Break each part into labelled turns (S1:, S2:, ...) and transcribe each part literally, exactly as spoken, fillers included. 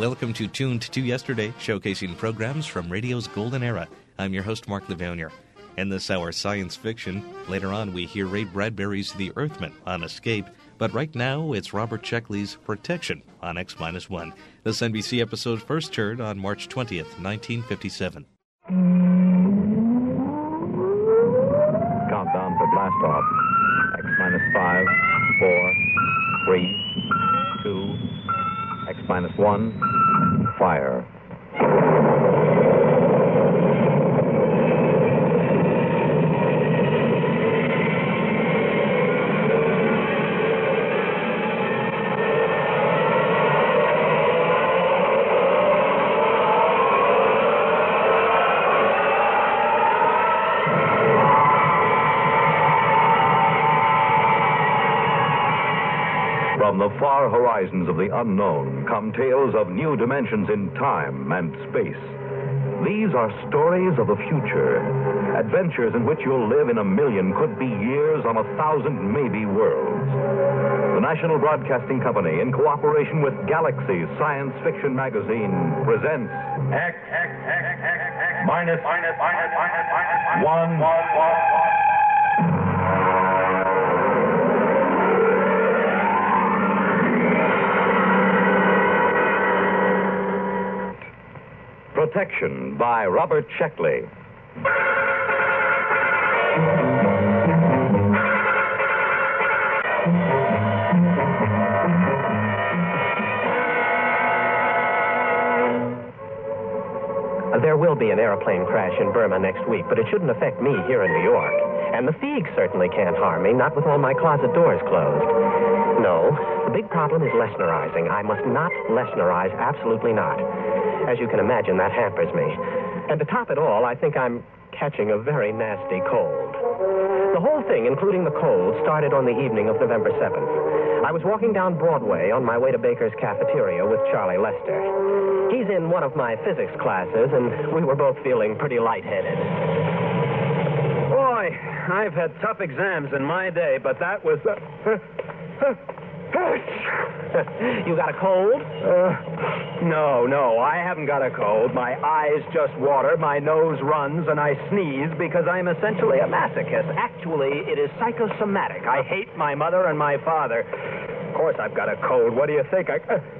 S1: Welcome to Tuned to Yesterday, showcasing programs from radio's golden era. I'm your host, Mark Levonier. In this hour, science fiction. Later on, we hear Ray Bradbury's The Earthman on Escape. But right now, it's Robert Sheckley's Protection on X minus one. This N B C episode first aired on March twentieth, nineteen fifty-seven.
S2: Countdown for blast off. X minus five, four, three, two, X minus one, fire. From the far horizons of the unknown come tales of new dimensions in time and space. These are stories of the future, adventures in which you'll live in a million, could be years, on a thousand, maybe worlds. The National Broadcasting Company, in cooperation with Galaxy Science Fiction Magazine, presents X, X, X, X, X, minus, minus, minus, minus, minus, one, one, one, one. Protection by Robert Sheckley.
S3: There will be an airplane crash in Burma next week, but it shouldn't affect me here in New York. And the Feig certainly can't harm me, not with all my closet doors closed. No, the big problem is Lesnerizing. I must not Lesnerize, absolutely not. As you can imagine, that hampers me. And to top it all, I think I'm catching a very nasty cold. The whole thing, including the cold, started on the evening of November seventh. I was walking down Broadway on my way to Baker's Cafeteria with Charlie Lester. He's in one of my physics classes, and we were both feeling pretty lightheaded.
S4: Boy, I've had tough exams in my day, but that was... Uh,
S3: You got a cold?
S4: Uh, no, no, I haven't got a cold. My eyes just water, my nose runs, and I sneeze because I'm essentially a masochist. Actually, it is psychosomatic. I hate my mother and my father. Of course I've got a cold. What do you think? I...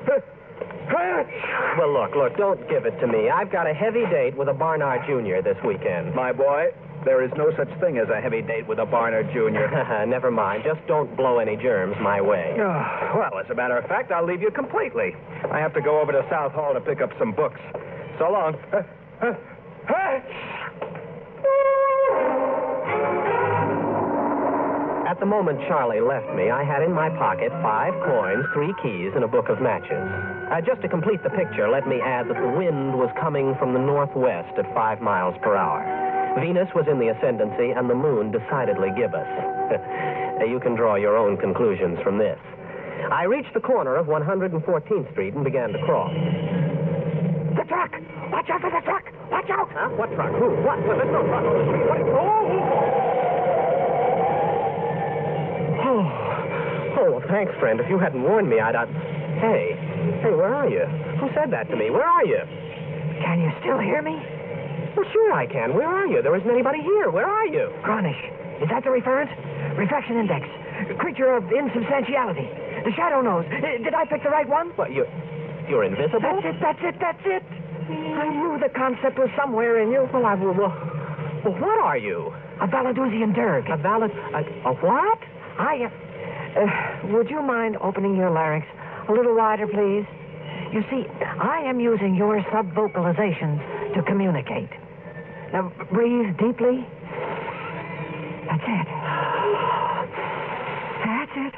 S3: Well, look, look, don't give it to me. I've got a heavy date with a Barnard Junior this weekend.
S4: My boy, there is no such thing as a heavy date with a Barnard Junior
S3: Never mind. Just don't blow any germs my way.
S4: Oh, well, as a matter of fact, I'll leave you completely. I have to go over to South Hall to pick up some books. So long.
S3: At the moment Charlie left me, I had in my pocket five coins, three keys, and a book of matches. Uh, just to complete the picture, let me add that the wind was coming from the northwest at five miles per hour. Venus was in the ascendancy, and the moon decidedly gibbous. You can draw your own conclusions from this. I reached the corner of one hundred fourteenth Street and began to crawl. The truck! Watch out for the truck! Watch out! Huh? What truck? Who? What? Well, there's no truck on the street. What? Oh! Oh, oh, well, thanks, friend. If you hadn't warned me, I'd... Uh... Hey, hey, where are you? Who said that to me? Where are you?
S5: Can you still hear me?
S3: Well, sure I can. Where are you? There isn't anybody here. Where are you?
S5: Gronish. Is that the reference? Refraction index. Creature of insubstantiality. The shadow knows. Uh, did I pick the right one?
S3: What, you... You're invisible?
S5: That's it, that's it, that's it. I knew the concept was somewhere in you.
S3: Well, I... Well, well, well what are you?
S5: A Valadusian Dirg.
S3: A Valad... A, a what?
S5: I... Uh, uh, would you mind opening your larynx a little wider, please? You see, I am using your subvocalizations to communicate. Now, breathe deeply. That's it. That's it.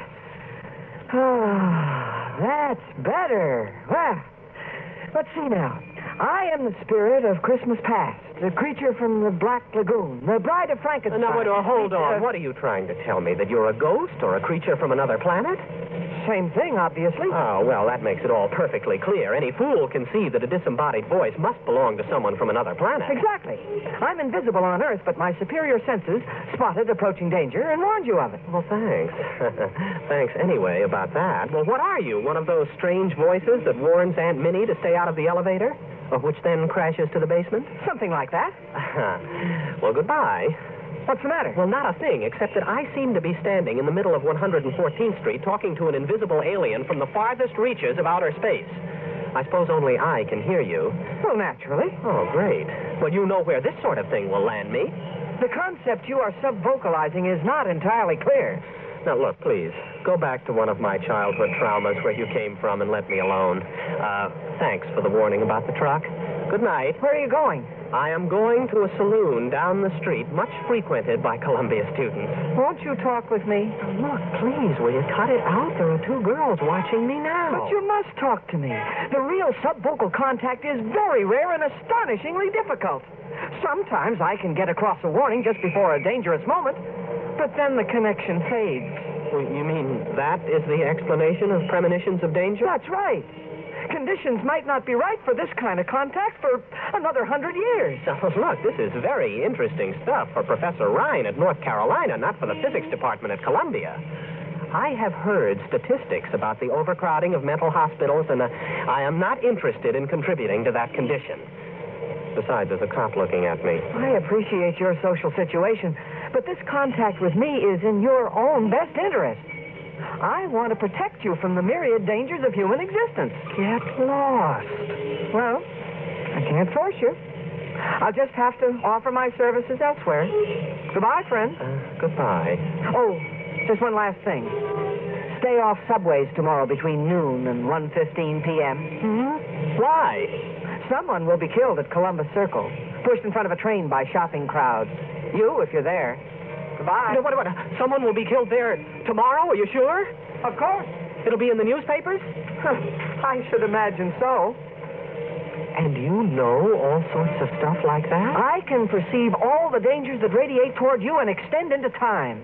S5: Oh, that's better. Well, let's see now. I am the spirit of Christmas past, the creature from the Black Lagoon, the bride of Frankenstein.
S3: Now, wait, uh, hold on. What are you trying to tell me? That you're a ghost or a creature from another planet?
S5: Same thing, obviously.
S3: Oh, well, that makes it all perfectly clear. Any fool can see that a disembodied voice must belong to someone from another planet.
S5: Exactly. I'm invisible on Earth, but my superior senses spotted approaching danger and warned you of it.
S3: Well, thanks. Thanks anyway about that. Well, what are you? One of those strange voices that warns Aunt Minnie to stay out of the elevator? Or which then crashes to the basement?
S5: Something like that.
S3: Well, goodbye.
S5: What's the matter?
S3: Well, not a thing, except that I seem to be standing in the middle of one hundred fourteenth Street talking to an invisible alien from the farthest reaches of outer space. I suppose only I can hear you.
S5: Well, naturally.
S3: Oh, great. Well, you know where this sort of thing will land me.
S5: The concept you are sub-vocalizing is not entirely clear.
S3: Now, look, please, go back to one of my childhood traumas where you came from and let me alone. Uh, thanks for the warning about the truck. Good night.
S5: Where are you going?
S3: I am going to a saloon down the street, much frequented by Columbia students.
S5: Won't you talk with me?
S3: Look, please, will you cut it out? There are two girls watching me now.
S5: But you must talk to me. The real subvocal contact is very rare and astonishingly difficult. Sometimes I can get across a warning just before a dangerous moment, but then the connection fades.
S3: Well, you mean that is the explanation of premonitions of danger?
S5: That's right. Conditions might not be right for this kind of contact for another hundred years.
S3: Now, look, this is very interesting stuff for Professor Ryan at North Carolina, not for the physics department at Columbia. I have heard statistics about the overcrowding of mental hospitals, and uh, I am not interested in contributing to that condition. Besides, there's a cop looking at me.
S5: I appreciate your social situation, but this contact with me is in your own best interest. I want to protect you from the myriad dangers of human existence.
S3: Get lost.
S5: Well, I can't force you. I'll just have to offer my services elsewhere. Goodbye, friend.
S3: Uh, goodbye.
S5: Oh, just one last thing. Stay off subways tomorrow between noon and one fifteen p.m.
S3: Hmm? Why?
S5: Someone will be killed at Columbus Circle, pushed in front of a train by shopping crowds. You, if you're there. Goodbye.
S3: No, what, what, someone will be killed there tomorrow? Are you sure?
S5: Of course.
S3: It'll be in the newspapers?
S5: I should imagine so.
S3: And you know all sorts of stuff like that?
S5: I can perceive all the dangers that radiate toward you and extend into time.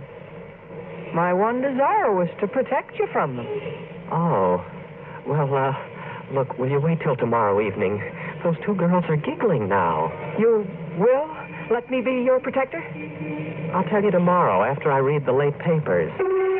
S5: My one desire was to protect you from them.
S3: Oh. Well, uh, look, will you wait till tomorrow evening? Those two girls are giggling now.
S5: You will let me be your protector?
S3: I'll tell you tomorrow after I read the late papers.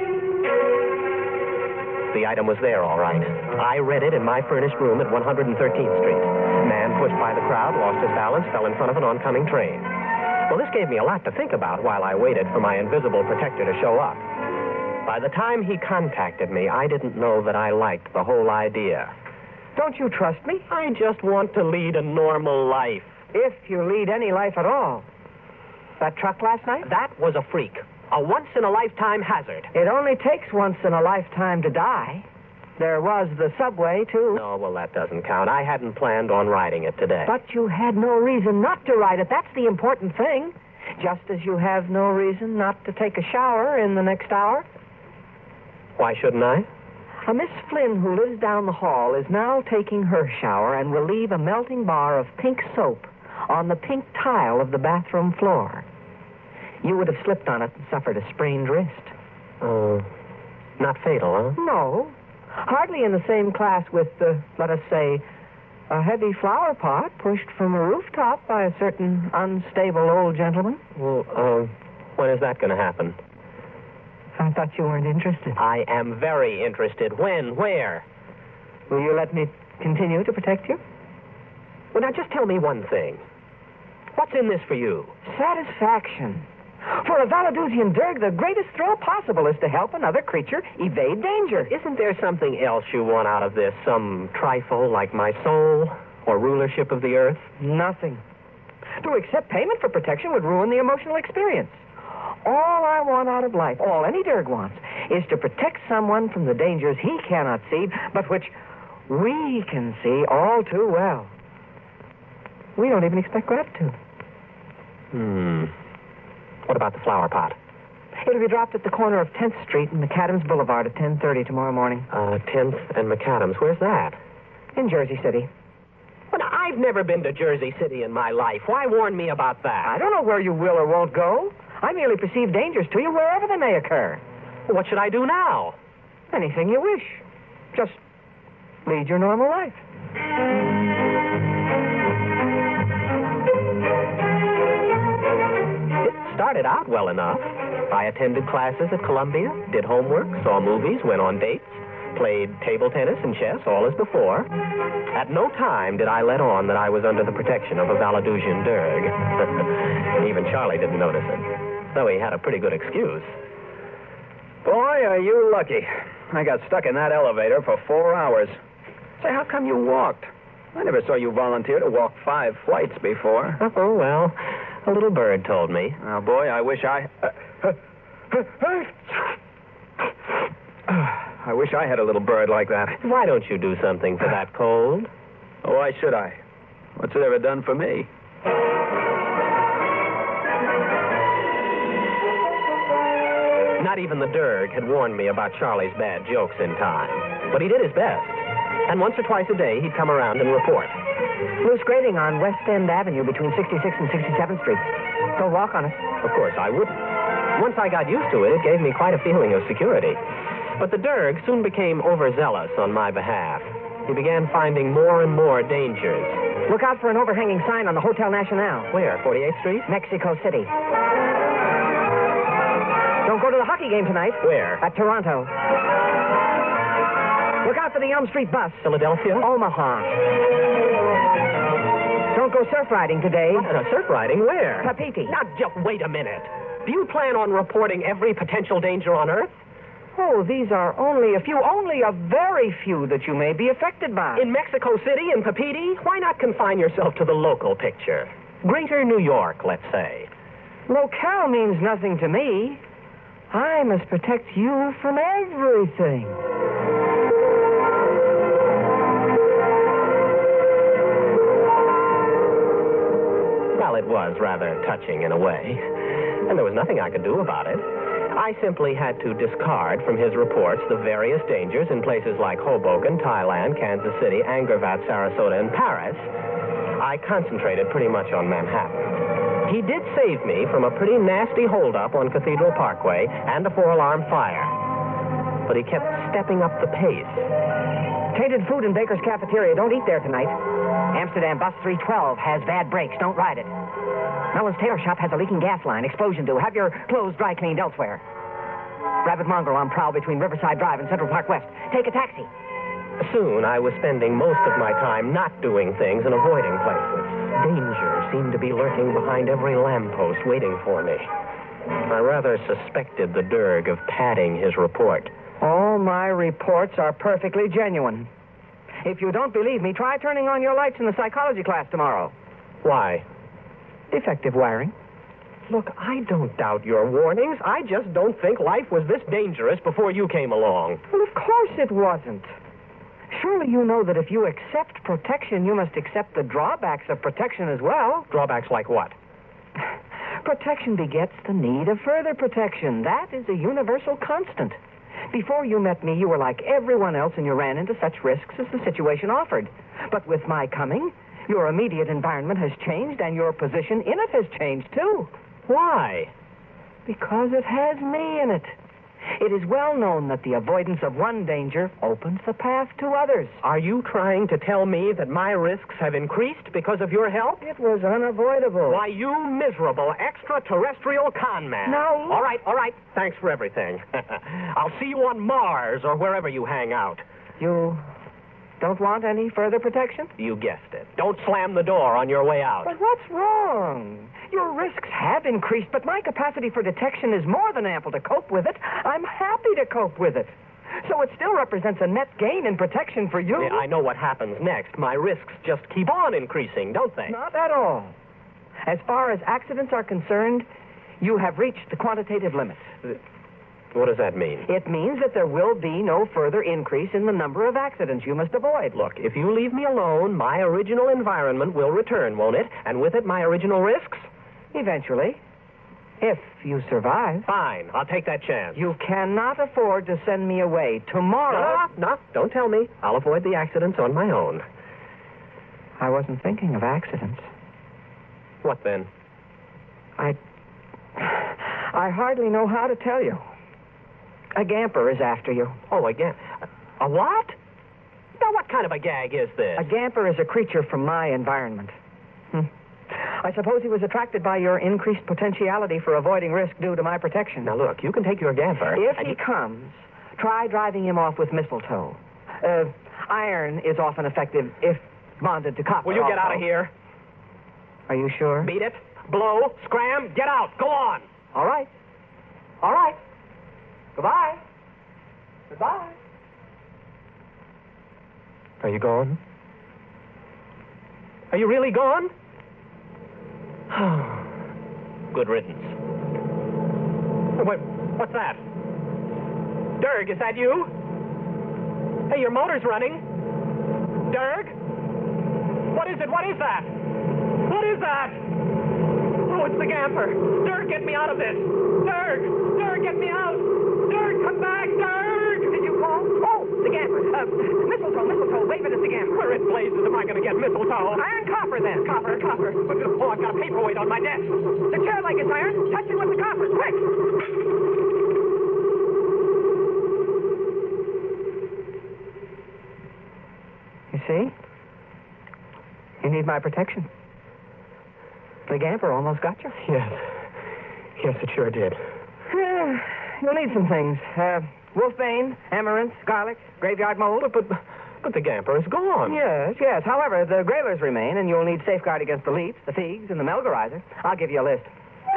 S3: The item was there, all right. I read it in my furnished room at one hundred thirteenth Street. Man pushed by the crowd, lost his balance, fell in front of an oncoming train. Well, this gave me a lot to think about while I waited for my invisible protector to show up. By the time he contacted me, I didn't know that I liked the whole idea.
S5: Don't you trust me?
S3: I just want to lead a normal life.
S5: If you lead any life at all. That truck last night?
S3: That was a freak. A once-in-a-lifetime hazard.
S5: It only takes once in a lifetime to die. There was the subway, too.
S3: Oh, well, that doesn't count. I hadn't planned on riding it today.
S5: But you had no reason not to ride it. That's the important thing. Just as you have no reason not to take a shower in the next hour.
S3: Why shouldn't I?
S5: A Miss Flynn who lives down the hall is now taking her shower and will leave a melting bar of pink soap on the pink tile of the bathroom floor. You would have slipped on it and suffered a sprained wrist.
S3: Oh, uh, not fatal, huh?
S5: No. Hardly in the same class with, uh, let us say, a heavy flower pot pushed from a rooftop by a certain unstable old gentleman.
S3: Well, uh, when is that going to happen?
S5: I thought you weren't interested.
S3: I am very interested. When? Where?
S5: Will you let me continue to protect you?
S3: Well, now, just tell me one thing. What's in this for you?
S5: Satisfaction. For a Valadusian Derg, the greatest thrill possible is to help another creature evade danger.
S3: Isn't there something else you want out of this? Some trifle like my soul or rulership of the earth?
S5: Nothing. To accept payment for protection would ruin the emotional experience. All I want out of life, all any Derg wants, is to protect someone from the dangers he cannot see, but which we can see all too well. We don't even expect gratitude.
S3: Hmm. What about the flower pot?
S5: It'll be dropped at the corner of tenth Street and McAdams Boulevard at ten thirty tomorrow morning.
S3: Uh, tenth and McAdams. Where's that?
S5: In Jersey City.
S3: Well, now, I've never been to Jersey City in my life. Why warn me about that?
S5: I don't know where you will or won't go. I merely perceive dangers to you wherever they may occur.
S3: What should I do now?
S5: Anything you wish. Just lead your normal life.
S3: It started out well enough. I attended classes at Columbia, did homework, saw movies, went on dates, played table tennis and chess, all as before. At no time did I let on that I was under the protection of a Valadusian Derg. Even Charlie didn't notice it, though he had a pretty good excuse.
S4: Boy, are you lucky. I got stuck in that elevator for four hours. Say, how come you walked? I never saw you volunteer to walk five flights before.
S3: Oh, well, a little bird told me.
S4: Oh, boy, I wish I... I wish I had a little bird like that.
S3: Why don't you do something for that cold?
S4: Oh, why should I? What's it ever done for me?
S3: Not even the Derg had warned me about Charlie's bad jokes in time. But he did his best. And once or twice a day, he'd come around and report.
S5: Loose grading on West End Avenue between sixty-sixth and sixty-seventh Streets. Go walk on it.
S3: Of course, I wouldn't. Once I got used to it, it gave me quite a feeling of security. But the Derg soon became overzealous on my behalf. He began finding more and more dangers.
S5: Look out for an overhanging sign on the Hotel Nacional.
S3: Where, forty-eighth Street?
S5: Mexico City. Don't go to the hockey game tonight.
S3: Where?
S5: At Toronto. Look out for the Elm Street bus.
S3: Philadelphia?
S5: Omaha. Don't go surf riding today.
S3: What? Uh, surf riding? Where?
S5: Papeete.
S3: Now, just wait a minute. Do you plan on reporting every potential danger on Earth?
S5: Oh, these are only a few, only a very few that you may be affected by.
S3: In Mexico City and Papeete? Why not confine yourself to the local picture? Greater New York, let's say.
S5: Locale means nothing to me. I must protect you from everything.
S3: Well, it was rather touching in a way, and there was nothing I could do about it. I simply had to discard from his reports the various dangers in places like Hoboken, Thailand, Kansas City, Angkor Wat, Sarasota, and Paris. I concentrated pretty much on Manhattan. He did save me from a pretty nasty holdup on Cathedral Parkway and a four-alarm fire. But he kept stepping up the pace.
S5: Tainted food in Baker's Cafeteria. Don't eat there tonight. Amsterdam Bus three twelve has bad brakes. Don't ride it. Mellon's Tailor Shop has a leaking gas line. Explosion due. Have your clothes dry cleaned elsewhere. Rabbit mongrel on prowl between Riverside Drive and Central Park West. Take a taxi.
S3: Soon, I was spending most of my time not doing things and avoiding places. Danger seemed to be lurking behind every lamppost waiting for me. I rather suspected the Derg of padding his report.
S5: All my reports are perfectly genuine. If you don't believe me, try turning on your lights in the psychology class tomorrow.
S3: Why?
S5: Defective wiring.
S3: Look, I don't doubt your warnings. I just don't think life was this dangerous before you came along.
S5: Well, of course it wasn't. Surely you know that if you accept protection, you must accept the drawbacks of protection as well.
S3: Drawbacks like what?
S5: Protection begets the need of further protection. That is a universal constant. Before you met me, you were like everyone else, and you ran into such risks as the situation offered. But with my coming, your immediate environment has changed, and your position in it has changed, too.
S3: Why?
S5: Because it has me in it. It is well known that the avoidance of one danger opens the path to others.
S3: Are you trying to tell me that my risks have increased because of your help?
S5: It was unavoidable.
S3: Why, you miserable extraterrestrial con man.
S5: No.
S3: All right, all right. Thanks for everything. I'll see you on Mars or wherever you hang out.
S5: You don't want any further protection?
S3: You guessed it. Don't slam the door on your way out.
S5: But what's wrong? Your risks have increased, but my capacity for detection is more than ample to cope with it. I'm happy to cope with it. So it still represents a net gain in protection for you.
S3: Yeah, I know what happens next. My risks just keep on increasing, don't they?
S5: Not at all. As far as accidents are concerned, you have reached the quantitative limit.
S3: What does that mean?
S5: It means that there will be no further increase in the number of accidents you must avoid.
S3: Look, if you leave me alone, my original environment will return, won't it? And with it, my original risks?
S5: Eventually. If you survive.
S3: Fine. I'll take that chance.
S5: You cannot afford to send me away. Tomorrow...
S3: No, no, don't tell me. I'll avoid the accidents on my own.
S5: I wasn't thinking of accidents.
S3: What then?
S5: I... I hardly know how to tell you. A gamper is after you.
S3: Oh, again. A what? Now, what kind of a gag is this?
S5: A gamper is a creature from my environment. Hmm. I suppose he was attracted by your increased potentiality for avoiding risk due to my protection.
S3: Now, look, you can take your gamper.
S5: If
S3: and
S5: he
S3: you-
S5: comes, try driving him off with mistletoe. Uh, iron is often effective if bonded to copper.
S3: Will you get
S5: also.
S3: out of here?
S5: Are you sure?
S3: Beat it. Blow. Scram. Get out. Go on.
S5: All right. All right. Goodbye. Goodbye.
S3: Are you gone? Are you really gone? Good riddance. What, what's that? Dirk, is that you? Hey, your motor's running. Dirk? What is it? What is that? What is that? Oh, it's the gamper. Dirk, get me out of this. Dirk! Dirk, get me out! Dirk, come back! Dirk!
S5: Did you call? Oh, the gamper. Uh, mistletoe, mistletoe. Wave it at the gamper.
S3: Where in blazes am I going to get mistletoe?
S5: Iron copper, then. Copper, copper.
S3: Oh, I've got a paperweight on my desk.
S5: The chair leg is iron. Touch it with the copper. Quick. You see? You need my protection. The gamper almost got you.
S3: Yes. Yes, it sure did.
S5: You'll need some things. Uh, wolfbane, amaranth, garlic, graveyard mold.
S3: But, but, but the gamper is gone.
S5: Yes, yes. However, the grailers remain, and you'll need safeguard against the leaps, the figs, and the melgarizer. I'll give you a list.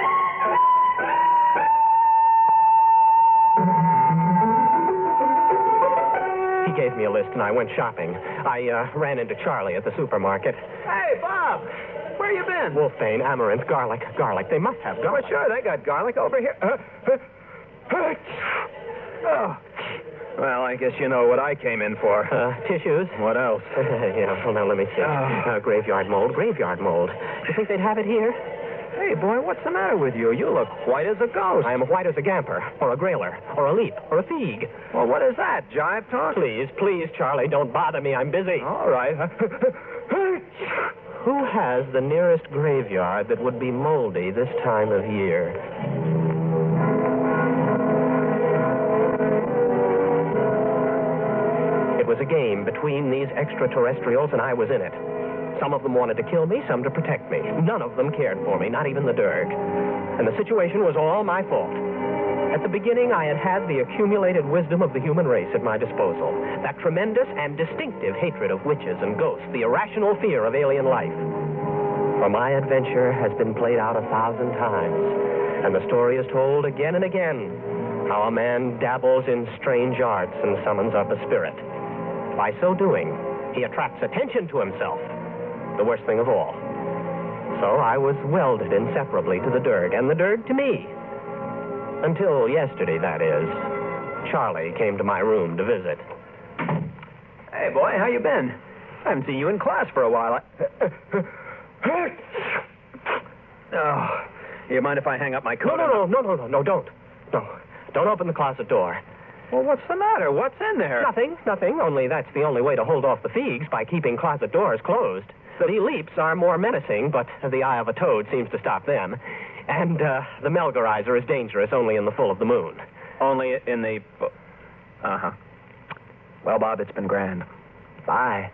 S3: He gave me a list, and I went shopping. I uh, ran into Charlie at the supermarket.
S4: Hey, Bob. Where you been?
S3: Wolfbane, amaranth, garlic, garlic. They must have garlic.
S4: Well, sure, they got garlic over here. Uh, uh, uh, oh. Well, I guess you know what I came in for.
S3: Uh, tissues.
S4: What else?
S3: Yeah, well, now let me see.
S4: Oh.
S3: Uh, graveyard mold, graveyard mold. You think they'd have it here?
S4: Hey, boy, what's the matter with you? You look white as a ghost.
S3: I am white as a gamper, or a grailer, or a leap, or a fig.
S4: Well, what is that, jive talk?
S3: Please, please, Charlie, don't bother me. I'm busy.
S4: All right.
S3: Who has the nearest graveyard that would be moldy this time of year? It was a game between these extraterrestrials, and I was in it. Some of them wanted to kill me, some to protect me. None of them cared for me, not even the Derg. And the situation was all my fault. At the beginning, I had had the accumulated wisdom of the human race at my disposal. That tremendous and distinctive hatred of witches and ghosts, the irrational fear of alien life. For my adventure has been played out a thousand times, and the story is told again and again, how a man dabbles in strange arts and summons up a spirit. By so doing, he attracts attention to himself, the worst thing of all. So I was welded inseparably to the Derg, and the Derg to me. Until yesterday, that is. Charlie came to my room to visit.
S4: Hey, boy, how you been? I haven't seen you in class for a while. I... Oh, you mind if I hang up my coat?
S3: No, no, no, no, no, no, no, don't. No, don't open the closet door.
S4: Well, what's the matter? What's in there?
S3: Nothing, nothing, only that's the only way to hold off the figs, by keeping closet doors closed. The leaps are more menacing, but the eye of a toad seems to stop them. And uh, the melgarizer is dangerous only in the full of the moon.
S4: Only in the... Uh-huh. Well, Bob, it's been grand. Bye.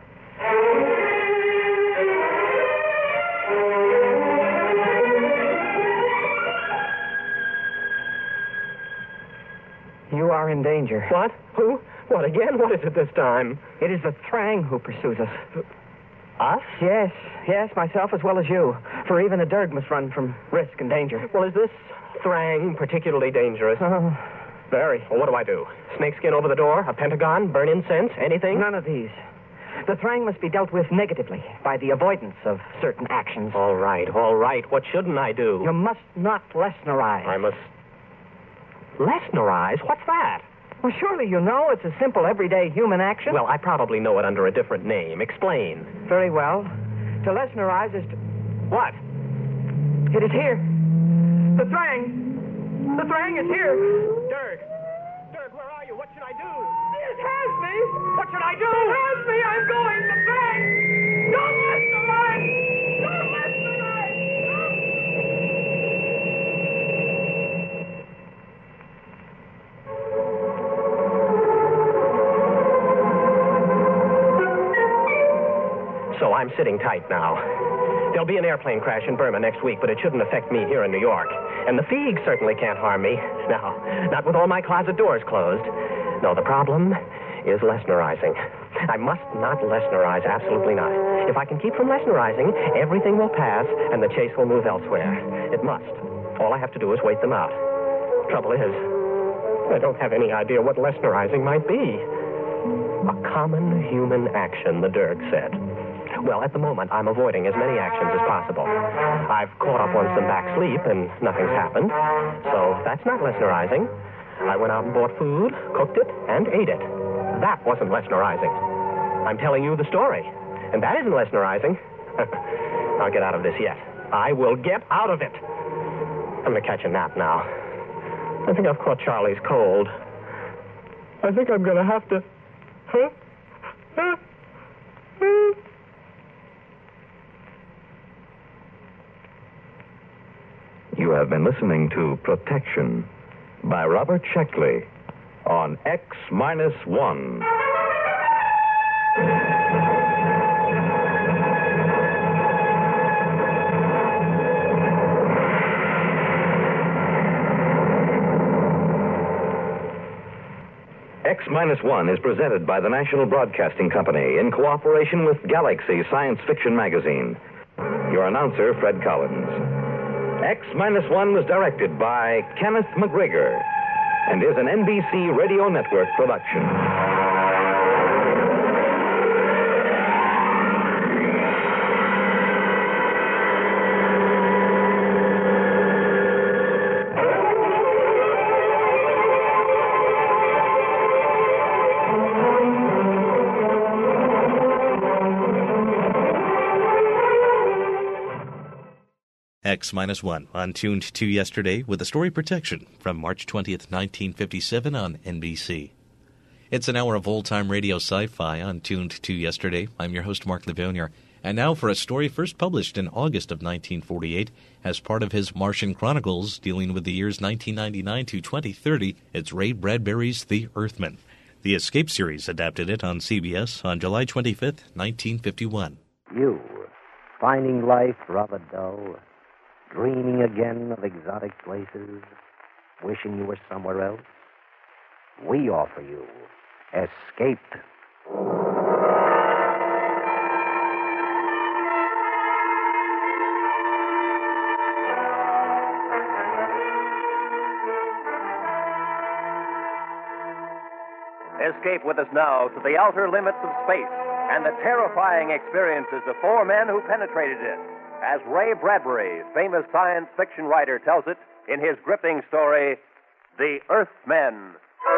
S5: You are in danger.
S3: What? Who? What again? What is it this time?
S5: It is the Thrang who pursues us.
S3: Us?
S5: Yes, yes, myself as well as you. For even the Derg must run from risk and danger.
S3: Well, is this Thrang particularly dangerous?
S5: Oh, very.
S3: Well, what do I do? Snakeskin over the door? A pentagon? Burn incense? Anything?
S5: None of these. The Thrang must be dealt with negatively by the avoidance of certain actions.
S3: All right, all right. What shouldn't I do?
S5: You must not Lesnerize.
S3: I must... Lesnerize? What's that?
S5: Well, surely you know it's a simple, everyday human action.
S3: Well, I probably know it under a different name. Explain.
S5: Very well. To Lesnerize is to...
S3: What?
S5: It is here. The Thrang. The Thrang is here.
S3: Derg. Derg, where are you? What should I do?
S5: It has me.
S3: What should I do?
S5: It has me. I'm going. The Thrang. Don't Lesnerize. Don't Lesnerize.
S3: I'm sitting tight now. There'll be an airplane crash in Burma next week, but it shouldn't affect me here in New York. And the Feig certainly can't harm me. No, not with all my closet doors closed. No, the problem is Lesnarizing. I must not Lesnarize, absolutely not. If I can keep from Lesnarizing, everything will pass and the chase will move elsewhere. It must. All I have to do is wait them out. Trouble is, I don't have any idea what Lesnarizing might be. A common human action, the Derg said. Well, at the moment, I'm avoiding as many actions as possible. I've caught up on some back sleep, and nothing's happened. So that's not Lesnarizing. I went out and bought food, cooked it, and ate it. That wasn't Lesnarizing. I'm telling you the story, and that isn't Lesnarizing. I'll get out of this yet. I will get out of it. I'm going to catch a nap now. I think I've caught Charlie's cold. I think I'm going to have to... Huh? Huh? Huh?
S2: You have been listening to Protection by Robert Sheckley on X minus one. X minus one is presented by the National Broadcasting Company in cooperation with Galaxy Science Fiction Magazine. Your announcer, Fred Collins. X minus one was directed by Kenneth McGregor and is an N B C Radio Network production.
S1: X minus one on Tuned to Yesterday with the story Protection from March twentieth, nineteen fifty-seven on N B C. It's an hour of old-time radio sci-fi on Tuned to Yesterday. I'm your host, Mark Livounier. And now for a story first published in August of nineteen forty-eight as part of his Martian Chronicles dealing with the years nineteen ninety-nine to twenty thirty. It's Ray Bradbury's The Earthman. The Escape series adapted it on C B S on July twenty-fifth, nineteen fifty-one.
S6: You, finding life rather dull, dreaming again of exotic places, wishing you were somewhere else? We offer you Escape.
S7: Escape with us now to the outer limits of space and the terrifying experiences of four men who penetrated it, as Ray Bradbury, famous science fiction writer, tells it in his gripping story, The Earthmen.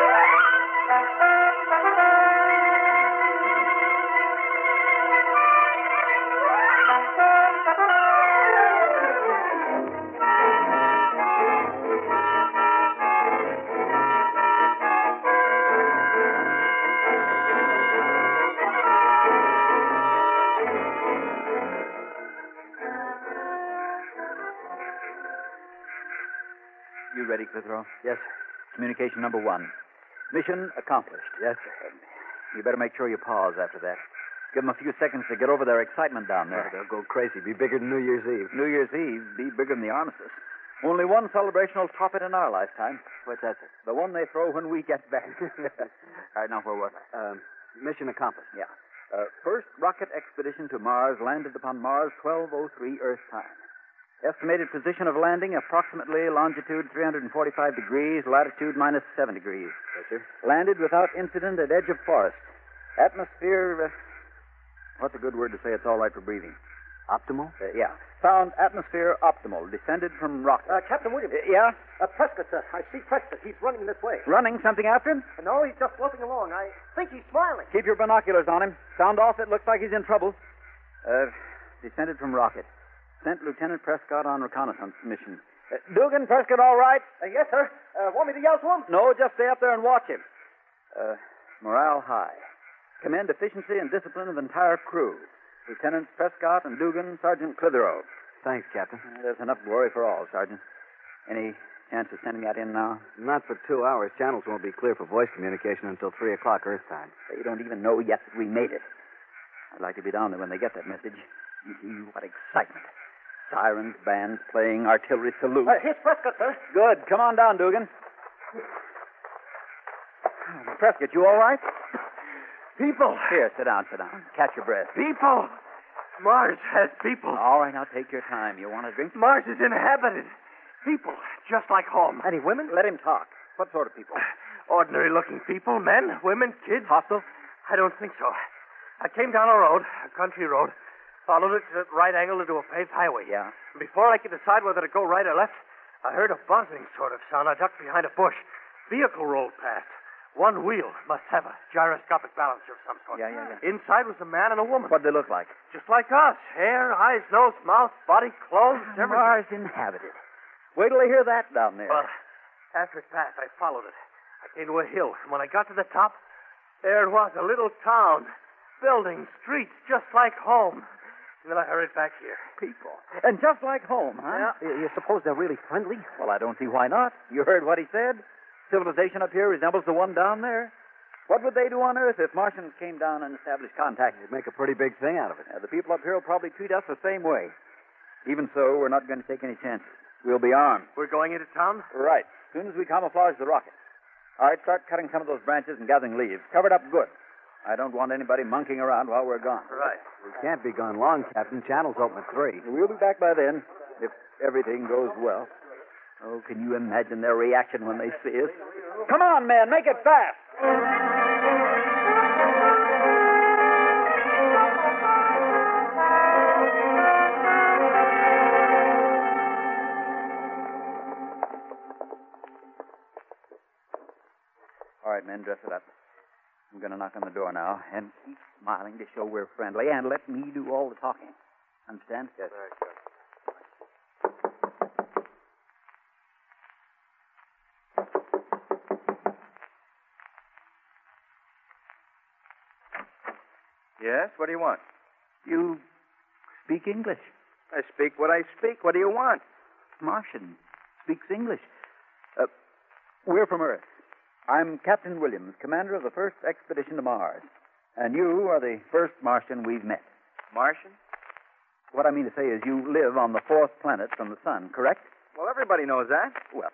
S8: You ready, Clitheroe? Yes, sir. Communication number one. Mission accomplished. Yes, sir. You better make sure you pause after that. Give them a few seconds to get over their excitement down there.
S9: Oh, they'll go crazy. Be bigger than New Year's Eve.
S8: New Year's Eve be bigger than the armistice. Only one celebration will top it in our lifetime.
S9: What's that, sir?
S8: The one they throw when we get back. All right, now where was I?
S9: Um, mission accomplished.
S8: Yeah. Uh, first rocket expedition to Mars landed upon Mars twelve oh three Earth time. Estimated position of landing, approximately longitude three hundred forty-five degrees, latitude minus seven degrees.
S9: Yes, sir.
S8: Landed without incident at edge of forest. Atmosphere, uh, what's a good word to say it's all right for breathing?
S9: Optimal?
S8: Uh, yeah. Found atmosphere optimal. Descended from rocket.
S10: Uh, Captain Williams.
S8: Uh, yeah?
S10: Uh, Prescott, sir. I see Prescott. He's running this way.
S8: Running? Something after him?
S10: No, he's just loping along. I think he's smiling.
S8: Keep your binoculars on him. Sound off. It looks like he's in trouble. Uh, descended from rocket. Sent Lieutenant Prescott on reconnaissance mission. Uh, Dugan, Prescott all right?
S10: Uh, yes, sir. Uh, want me to yell to him?
S8: No, just stay up there and watch him. Uh, morale high. Commend efficiency and discipline of entire crew. Lieutenants Prescott and Dugan, Sergeant Clitheroe.
S9: Thanks, Captain.
S8: Uh, there's enough glory for all, Sergeant. Any chance of sending that in now?
S9: Not for two hours. Channels won't be clear for voice communication until three o'clock Earth time.
S8: You don't even know yet that we made it. I'd like to be down there when they get that message. You see what excitement. Sirens, bands playing, artillery salutes.
S10: Uh, here's Prescott, sir.
S8: Good. Come on down, Dugan. Prescott, you all right?
S10: People.
S8: Here, sit down, sit down. Catch your breath.
S10: People. Mars has people.
S8: All right, now take your time. You want a drink?
S10: Mars is inhabited. People, just like home.
S8: Any women? Let him talk. What sort of people?
S10: Ordinary-looking people, men, women, kids.
S8: Hostile?
S10: I don't think so. I came down a road, a country road, followed it at right angle into a paved highway.
S8: Yeah.
S10: Before I could decide whether to go right or left, I heard a buzzing sort of sound. I ducked behind a bush. Vehicle rolled past. One wheel must have a gyroscopic balancer of some sort.
S8: Yeah, yeah, yeah.
S10: Inside was a man and a woman.
S8: What'd they look like?
S10: Just like us. Hair, eyes, nose, mouth, body, clothes, everything.
S8: Mars inhabited. Wait till they hear that down there.
S10: Well, after it passed, I followed it. I came to a hill, and when I got to the top, there it was, a little town. Buildings, streets, just like home. And then I hurried back here.
S8: People. And just like home, huh?
S10: Yeah.
S6: You suppose they're really friendly?
S8: Well, I don't see why not. You heard what he said. Civilization up here resembles the one down there. What would they do on Earth if Martians came down and established contact?
S6: They'd make a pretty big thing out of it.
S8: Uh, the people up here will probably treat us the same way. Even so, we're not going to take any chances. We'll be armed.
S10: We're going into town?
S8: Right. As soon as we camouflage the rocket. All right, start cutting some of those branches and gathering leaves. Cover it up good. I don't want anybody monkeying around while we're gone.
S10: Right.
S6: We can't be gone long, Captain. Channel's open at three.
S8: We'll be back by then, if everything goes well. Oh, can you imagine their reaction when they see us? Come on, men, make it fast. All right, men, dress it up. I'm going to knock on the door now, and keep smiling to show we're friendly, and let me do all the talking. Understand? Yes. Right, sir.
S11: Yes? What do you want?
S8: You speak English.
S11: I speak what I speak. What do you want?
S8: Martian speaks English. Uh, we're from Earth. I'm Captain Williams, commander of the first expedition to Mars. And you are the first Martian we've met.
S11: Martian?
S8: What I mean to say is you live on the fourth planet from the sun, correct?
S11: Well, everybody knows that.
S8: Well,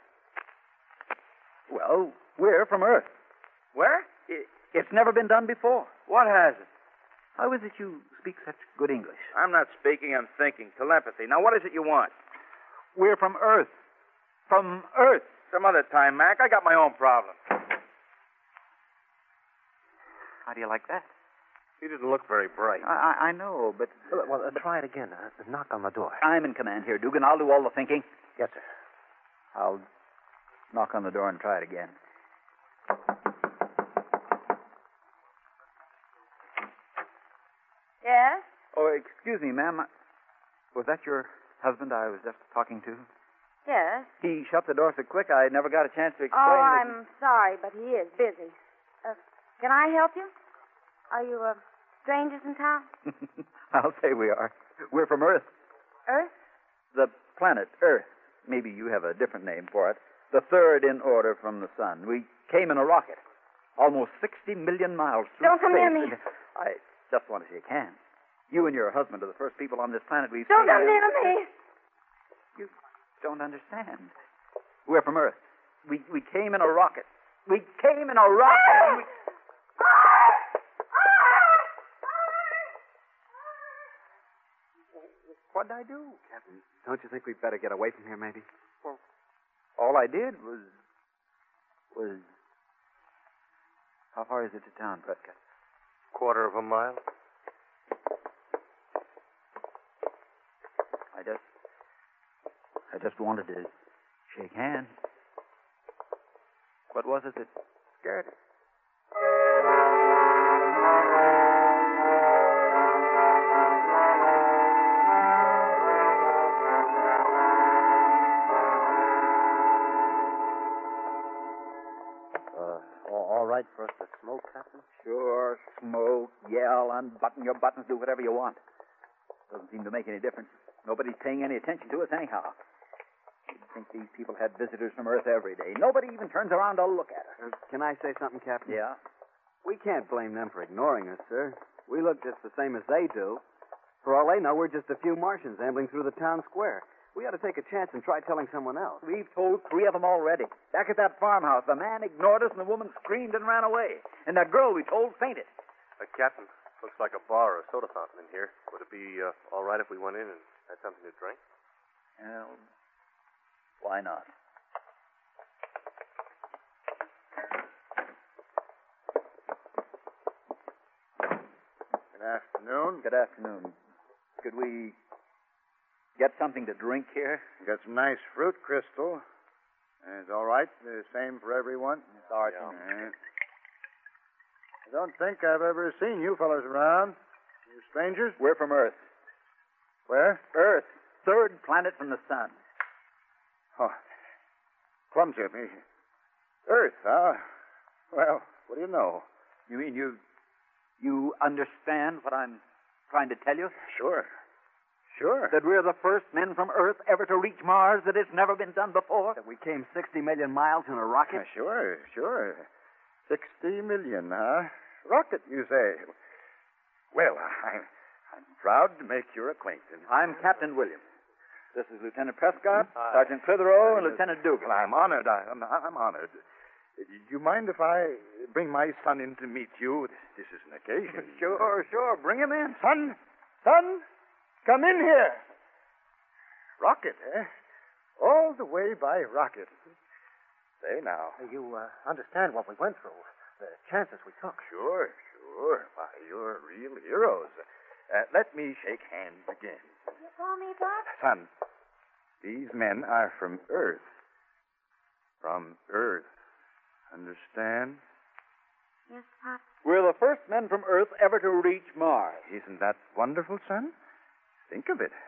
S8: well, we're from Earth.
S11: Where?
S8: It's never been done before.
S11: What hasn't?
S8: How is it you speak such good English?
S11: I'm not speaking, I'm thinking. Telepathy. Now, what is it you want?
S8: We're from Earth. From Earth.
S11: Some other time, Mac. I got my own problems.
S8: How do you like that?
S11: You didn't look very bright.
S8: I, I, I know, but...
S6: Well, well uh, try it again. Uh, knock on the door.
S8: I'm in command here, Dugan. I'll do all the thinking.
S6: Yes, sir.
S8: I'll knock on the door and try it again.
S12: Yes?
S8: Oh, excuse me, ma'am. Was that your husband I was just talking to?
S12: Yes.
S8: He shut the door so quick I never got a chance to explain.
S12: Oh,
S8: that...
S12: I'm sorry, but he is busy. Uh, can I help you? Are you uh, strangers in town?
S8: I'll say we are. We're from Earth.
S12: Earth?
S8: The planet Earth. Maybe you have a different name for it. The third in order from the sun. We came in a rocket. Almost sixty million miles through
S12: Don't come
S8: space.
S12: near me.
S8: I just want to see you can. You and your husband are the first people on this planet we've
S12: Don't
S8: seen.
S12: come near me.
S8: You don't understand. We're from Earth. We we came in a rocket. We came in a rocket. and we... What'd I do?
S6: Captain, don't you think we'd better get away from here, maybe?
S8: Well, all I did was... was... How far is it to town, Prescott?
S11: Quarter of a mile.
S8: I just... I just wanted to shake hands. What was it that scared her?
S6: For us to smoke, Captain?
S8: Sure, smoke, yell, unbutton your buttons, do whatever you want. Doesn't seem to make any difference. Nobody's paying any attention to us anyhow. You'd think these people had visitors from Earth every day. Nobody even turns around to look at us.
S6: Uh, can I say something, Captain?
S8: Yeah?
S6: We can't blame them for ignoring us, sir.
S9: We look just the same as they do. For all they know, we're just a few Martians ambling through the town square. We ought to take a chance and try telling someone else.
S8: We've told three of them already. Back at that farmhouse, the man ignored us and the woman screamed and ran away. And that girl we told fainted.
S11: Uh, Captain, looks like a bar or a soda fountain in here. Would it be uh, all right if we went in and had something to drink?
S8: Well, why not?
S11: Good afternoon.
S8: Good afternoon. Could we get something to drink here?
S11: Got some nice fruit, Crystal. It's all right. The same for everyone.
S8: Sergeant.
S11: Yeah. I don't think I've ever seen you fellows around. You strangers?
S8: We're from Earth.
S11: Where?
S8: Earth. Third planet from the sun.
S11: Oh, clumsy of me. Earth, huh? Well, what do you know?
S8: You mean you... you understand what I'm trying to tell you?
S11: Sure. Sure.
S8: That we're the first men from Earth ever to reach Mars, that it's never been done before?
S9: That we came sixty million miles in a rocket?
S11: Yeah, sure, sure. Sixty million, huh? Rocket, you say? Well, I'm, I'm proud to make your acquaintance.
S8: I'm Captain Williams. This is Lieutenant Prescott, uh, Sergeant Clitheroe, and Lieutenant Dugan.
S11: I'm honored. I'm, I'm honored. Do you mind if I bring my son in to meet you? This is an occasion.
S8: Sure, sure. Bring him in.
S11: Son, son, come in here. Rocket, eh? All the way by rocket. Say now.
S13: You uh, understand what we went through, the chances we took.
S11: Sure, sure. Why, you're real heroes. Uh, let me shake hands again.
S12: You call me, Pop?
S11: Son, these men are from Earth. From Earth. Understand?
S12: Yes, Pop.
S8: We're the first men from Earth ever to reach Mars.
S11: Isn't that wonderful, son? Think of it.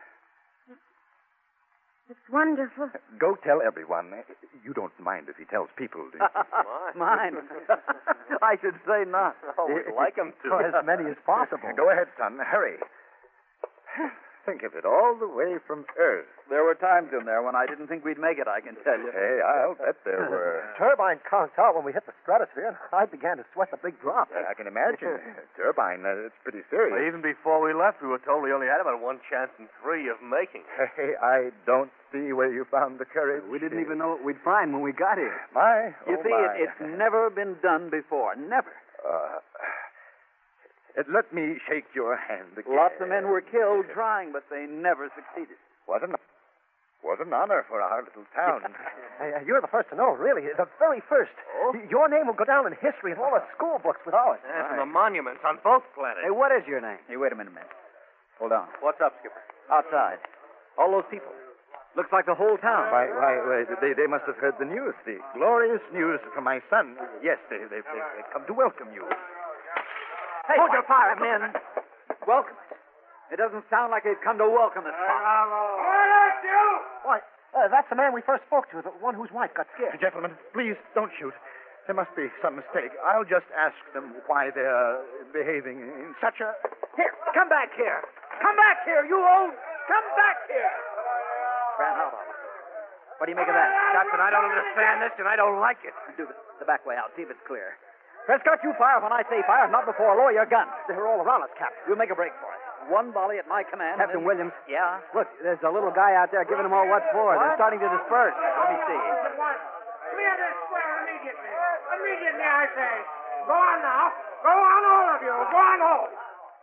S12: It's wonderful.
S11: Go tell everyone. You don't mind if he tells people, do you?
S8: Mine. I should say not.
S11: Oh, we'd like him to.
S13: As many as possible.
S11: Go ahead, son. Hurry. Think of it, all the way from Earth.
S8: There were times in there when I didn't think we'd make it, I can tell you.
S11: Hey, I'll bet there were.
S13: Turbine conked out when we hit the stratosphere, and I began to sweat the big drop.
S11: I can imagine. Turbine, uh, it's pretty serious.
S10: Well, even before we left, we were told we only had about one chance in three of making it.
S11: Hey, I don't see where you found the courage.
S9: We didn't even know what we'd find when we got here.
S11: My,
S8: You
S11: oh
S8: see,
S11: my.
S8: It, it's never been done before. Never.
S11: Uh, let me shake your hand again.
S8: Lots of men were killed trying, but they never succeeded.
S11: What an, what an honor for our little town.
S13: Hey, uh, you're the first to know, really. The very first.
S8: Oh?
S13: Y- Your name will go down in history in all the school books with ours.
S10: Yes, and the monuments on both planets.
S9: Hey, what is your name?
S8: Hey, wait a minute, man. Hold on.
S10: What's up, Skipper?
S8: Outside. All those people. Looks like the whole town.
S11: Why, why, why they, they must have heard the news, the glorious news from my son. Yes, they, they, they, they've come to welcome you.
S8: Hey, hold your fire, men. Welcome. It doesn't sound like they've come to welcome us, Pop.
S13: Why, uh, that's the man we first spoke to, the one whose wife got scared.
S11: Gentlemen, please don't shoot. There must be some mistake. I'll just ask them why they're behaving in such a...
S8: Here, come back here. Come back here, you old... Come back here. Ran out on us. What do you make of that?
S10: Captain, I don't understand this, and I don't like it.
S8: Do the, the back way out. See if it's clear. Prescott, you fire when I say fire, not before. Lower your gun.
S13: They're all around us, Captain.
S8: We'll make a break for it. One volley at my command.
S9: Captain
S8: then...
S9: Williams.
S8: Yeah?
S9: Look, there's a little guy out there giving them all what for. They're starting to disperse.
S8: Let me see.
S14: Clear this square immediately. Immediately, I say. Go on now. Go on, all of you. Go on home.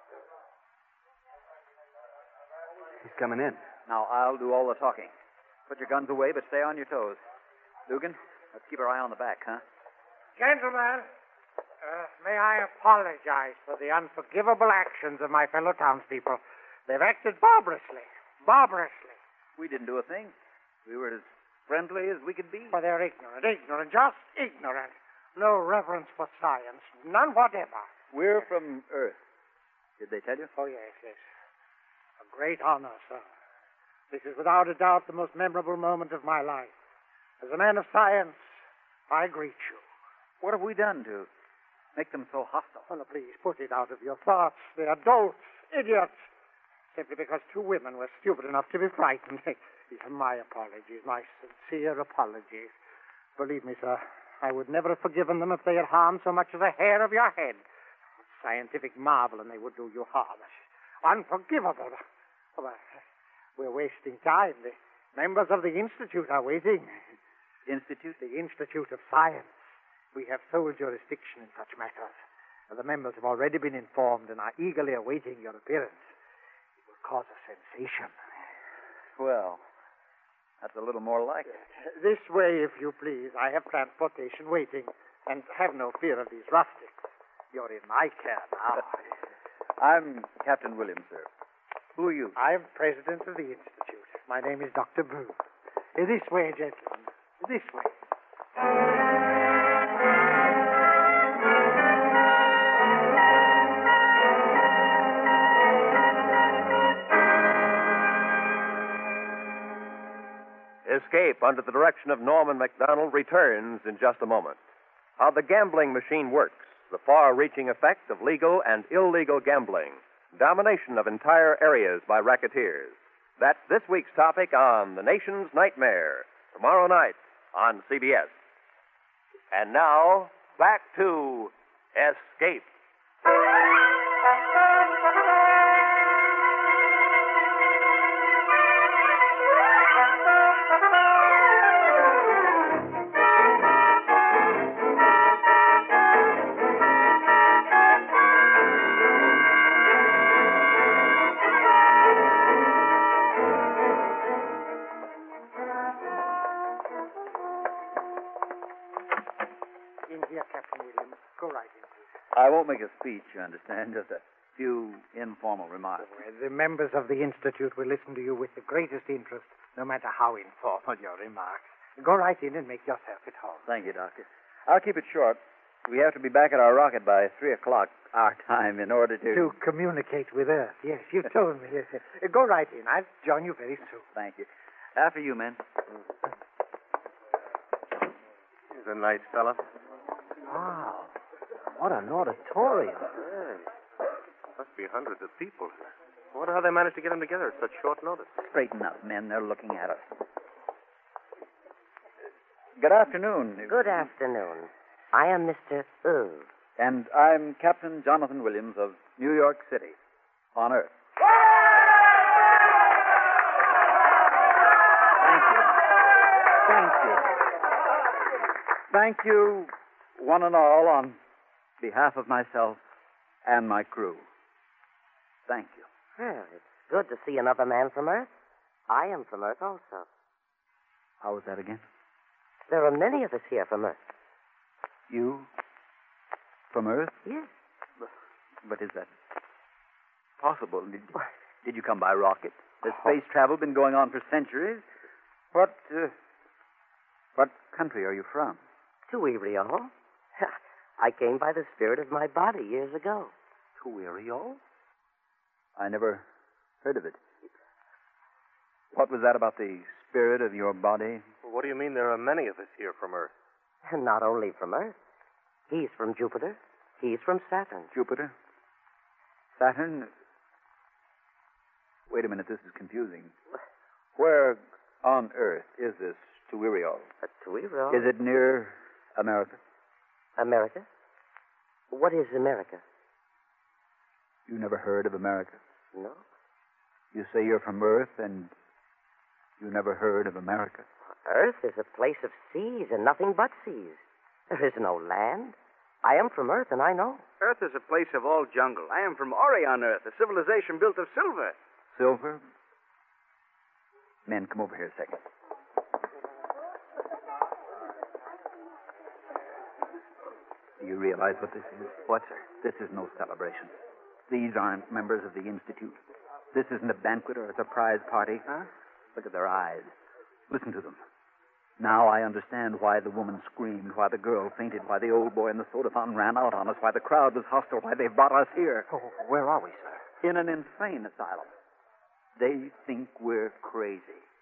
S9: He's coming in.
S8: Now, I'll do all the talking. Put your guns away, but stay on your toes. Dugan, let's keep our eye on the back, huh?
S14: Gentlemen, uh, may I apologize for the unforgivable actions of my fellow townspeople. They've acted barbarously. Barbarously.
S8: We didn't do a thing. We were as friendly as we could be.
S14: For they're ignorant, ignorant, just ignorant. No reverence for science. None whatever.
S8: We're from Earth. Did they tell you?
S14: Oh, yes, yes. A great honor, sir. This is without a doubt the most memorable moment of my life. As a man of science, I greet you.
S8: What have we done to make them so hostile?
S14: Oh, no, please put it out of your thoughts. They're dolts, idiots. Simply because two women were stupid enough to be frightened. These are my apologies, my sincere apologies. Believe me, sir, I would never have forgiven them if they had harmed so much as a hair of your head. scientific marvel and they would do you harm. Unforgivable. Well, we're wasting time. The members of the Institute are waiting.
S8: Institute?
S14: The Institute of Science. We have sole jurisdiction in such matters. The members have already been informed and are eagerly awaiting your appearance. It will cause a sensation.
S8: Well, that's a little more like it.
S14: This way, if you please. I have transportation waiting. And have no fear of these rustics. You're in my care now.
S8: I'm Captain Williams, sir. Who are you?
S14: I'm president of the Institute. My name is Doctor Brew. Uh, This way, gentlemen. This way.
S7: Escape under the direction of Norman MacDonald returns in just a moment. How the gambling machine works, the far-reaching effect of legal and illegal gambling, domination of entire areas by racketeers. That's this week's topic on The Nation's Nightmare, tomorrow night on C B S. And now, back to Escape.
S14: In here, Captain Williams. Go right in, please.
S8: I won't make a speech, you understand. Just a few informal remarks.
S14: Well, the members of the Institute will listen to you with the greatest interest, no matter how informal your remarks. Go right in and make yourself at home.
S8: Thank you, Doctor. I'll keep it short. We have to be back at our rocket by three o'clock our time in order to...
S14: To communicate with Earth. Yes, you told me. Yes. Uh, Go right in. I'll join you very soon.
S8: Thank you. After you, men.
S10: He's a nice fella.
S6: Wow. What an auditorium.
S10: Must be hundreds of people. I wonder how they managed to get them together at such short notice.
S8: Straighten up, men. They're looking at us. Good afternoon.
S15: Good afternoon. I am Mister U.
S8: And I'm Captain Jonathan Williams of New York City, on Earth. Thank you. Thank you. Thank you, one and all, on behalf of myself and my crew. Thank you.
S15: Well, it's good to see another man from Earth. I am from Earth also.
S8: How was that again?
S15: There are many of us here from Earth.
S8: You from Earth?
S15: Yes.
S8: But is that possible? Did, did you come by rocket? Has space travel been going on for centuries? What, uh, what country are you from?
S15: Tuiriol. I came by the spirit of my body years ago.
S8: Tuiriol? I never heard of it. What was that about the spirit of your body?
S10: Well, what do you mean there are many of us here from Earth?
S15: Not only from Earth. He's from Jupiter. He's from Saturn.
S8: Jupiter? Saturn? Wait a minute, this is confusing. Where on Earth is this Tuiriol?
S15: Uh, Tuiriol?
S8: Is it near America?
S15: America? What is America?
S8: You never heard of America?
S15: No.
S8: You say you're from Earth and you never heard of America?
S15: Earth is a place of seas and nothing but seas. There is no land. I am from Earth, and I know.
S13: Earth is a place of all jungle. I am from Orion Earth, a civilization built of silver.
S8: Silver? Men, come over here a second. Do you realize what this is?
S15: What, sir?
S8: This is no celebration. These aren't members of the Institute. This isn't a banquet or a surprise party.
S15: Huh?
S8: Look at their eyes. Listen to them. Now I understand why the woman screamed, why the girl fainted, why the old boy in the soda fountain ran out on us, why the crowd was hostile, why they brought us here.
S15: Oh, where are we, sir?
S8: In an insane asylum. They think we're crazy.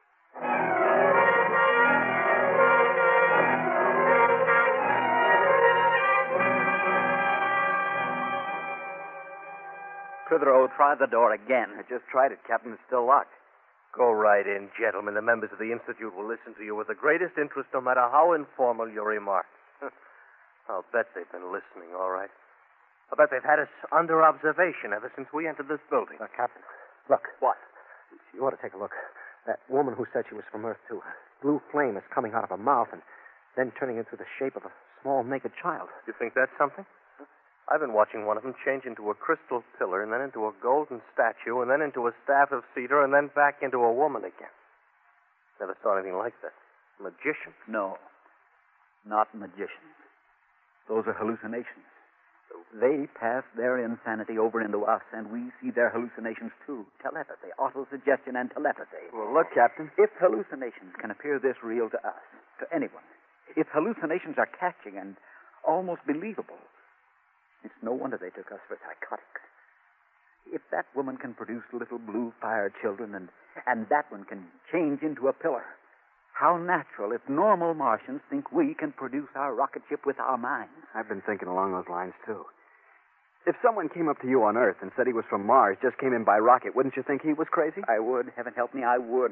S13: Clitheroe, try the door again.
S4: I just tried it, Captain. It's still locked.
S10: Go right in, gentlemen. The members of the Institute will listen to you with the greatest interest, no matter how informal your remarks. I'll bet they've been listening, all right. I bet they've had us under observation ever since we entered this building.
S6: Uh, Captain, look.
S10: What?
S6: You ought to take a look. That woman who said she was from Earth, too. Blue flame is coming out of her mouth and then turning into the shape of a small naked child.
S10: You think that's something? I've been watching one of them change into a crystal pillar and then into a golden statue and then into a staff of cedar and then back into a woman again. Never saw anything like that. Magician.
S8: No, not magicians. Those are hallucinations. They pass their insanity over into us, and we see their hallucinations too. Telepathy, autosuggestion, and telepathy.
S9: Well, look, Captain.
S8: If hallucinations can appear this real to us, to anyone, if hallucinations are catching and almost believable, it's no wonder they took us for psychotics. If that woman can produce little blue fire children and, and that one can change into a pillar, how natural if normal Martians think we can produce our rocket ship with our minds.
S9: I've been thinking along those lines, too. If someone came up to you on Earth and said he was from Mars, just came in by rocket, wouldn't you think he was crazy?
S8: I would. Heaven help me, I would.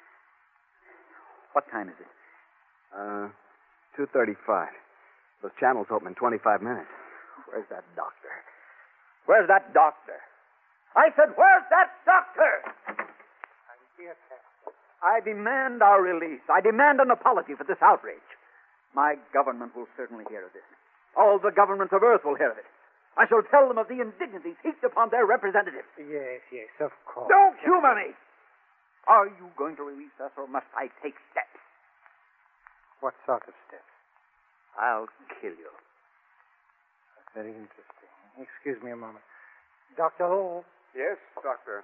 S8: What time is it?
S9: Uh, two thirty-five. Those channels open in twenty-five minutes.
S8: Where's that doctor? Where's that doctor? I said, where's that doctor?
S14: I'm here, Captain.
S8: I demand our release. I demand an apology for this outrage. My government will certainly hear of this. All the governments of Earth will hear of it. I shall tell them of the indignities heaped upon their representatives.
S14: Yes, yes, of course.
S8: Don't humor me! Are you going to release us, or must I take steps?
S14: What sort of steps?
S8: I'll kill you.
S14: That's very interesting. Excuse me a moment. Doctor Hall?
S9: Yes, Doctor.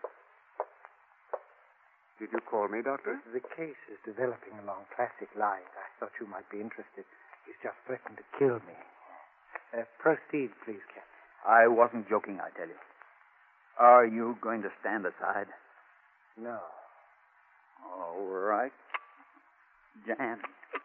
S9: Did you call me, Doctor?
S14: The case is developing along classic lines. I thought you might be interested. He's just threatened to kill me. Uh, proceed, please, Captain.
S8: I wasn't joking, I tell you. Are you going to stand aside?
S14: No.
S8: All right. Jan.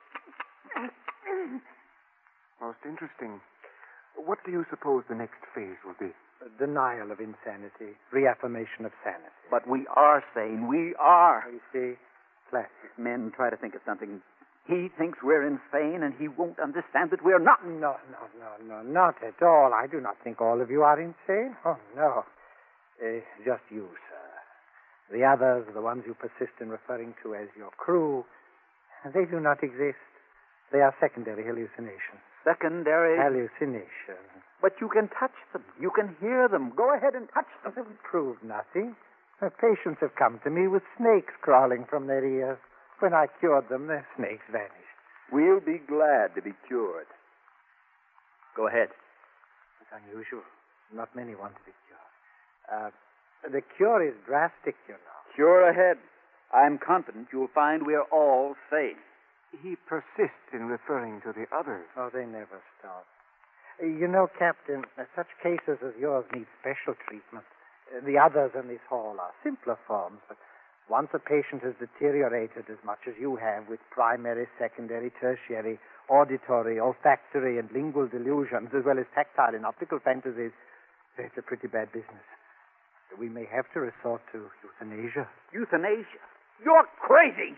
S16: Most interesting. What do you suppose the next phase will be?
S14: A denial of insanity, reaffirmation of sanity.
S8: But we are sane. We are.
S14: You see, classic.
S8: Men try to think of something. He thinks we're insane, and he won't understand that we're not.
S14: No, no, no, no, not at all. I do not think all of you are insane. Oh, no. Uh, just you, sir. The others, the ones you persist in referring to as your crew, they do not exist. They are secondary hallucinations.
S8: Secondary?
S14: Hallucinations.
S8: But you can touch them. You can hear them. Go ahead and touch them.
S14: They would prove nothing. My patients have come to me with snakes crawling from their ears. When I cured them, their snakes vanished.
S8: We'll be glad to be cured. Go ahead.
S14: It's unusual. Not many want to be cured. Uh, the cure is drastic, you know.
S8: Cure ahead. I'm confident you'll find we're all sane.
S16: He persists in referring to the others.
S14: Oh, they never stop. Uh, you know, Captain, uh, such cases as yours need special treatment. Uh, the others in this hall are simpler forms, but once a patient has deteriorated as much as you have with primary, secondary, tertiary, auditory, olfactory, and lingual delusions, as well as tactile and optical fantasies, it's a pretty bad business. We may have to resort to euthanasia.
S8: Euthanasia? You're crazy!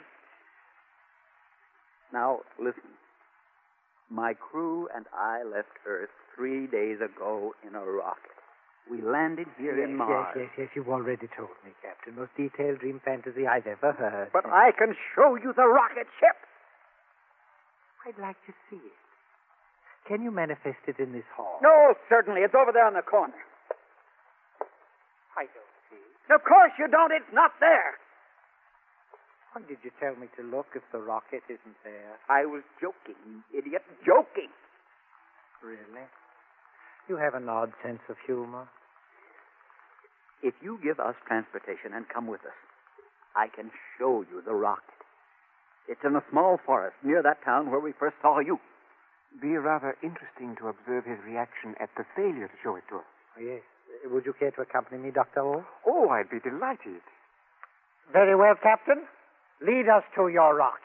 S8: Now, listen. My crew and I left Earth three days ago in a rocket. We landed here
S14: yes,
S8: in Mars.
S14: Yes, yes, yes, you've already told me, Captain. Most detailed dream fantasy I've ever heard.
S8: But I can show you the rocket ship.
S14: I'd like to see it. Can you manifest it in this hall?
S8: No, certainly. It's over there in the corner.
S14: I don't see it.
S8: Of course you don't. It's not there.
S14: Why did you tell me to look if the rocket isn't there?
S8: I was joking, you idiot. Joking.
S14: Really? You have an odd sense of humor.
S8: If you give us transportation and come with us, I can show you the rocket. It's in a small forest near that town where we first saw you.
S16: Be rather interesting to observe his reaction at the failure to show it to us.
S14: Oh, yes. Would you care to accompany me, Doctor O?
S16: Oh, I'd be delighted.
S14: Very well, Captain. Lead us to your rocket.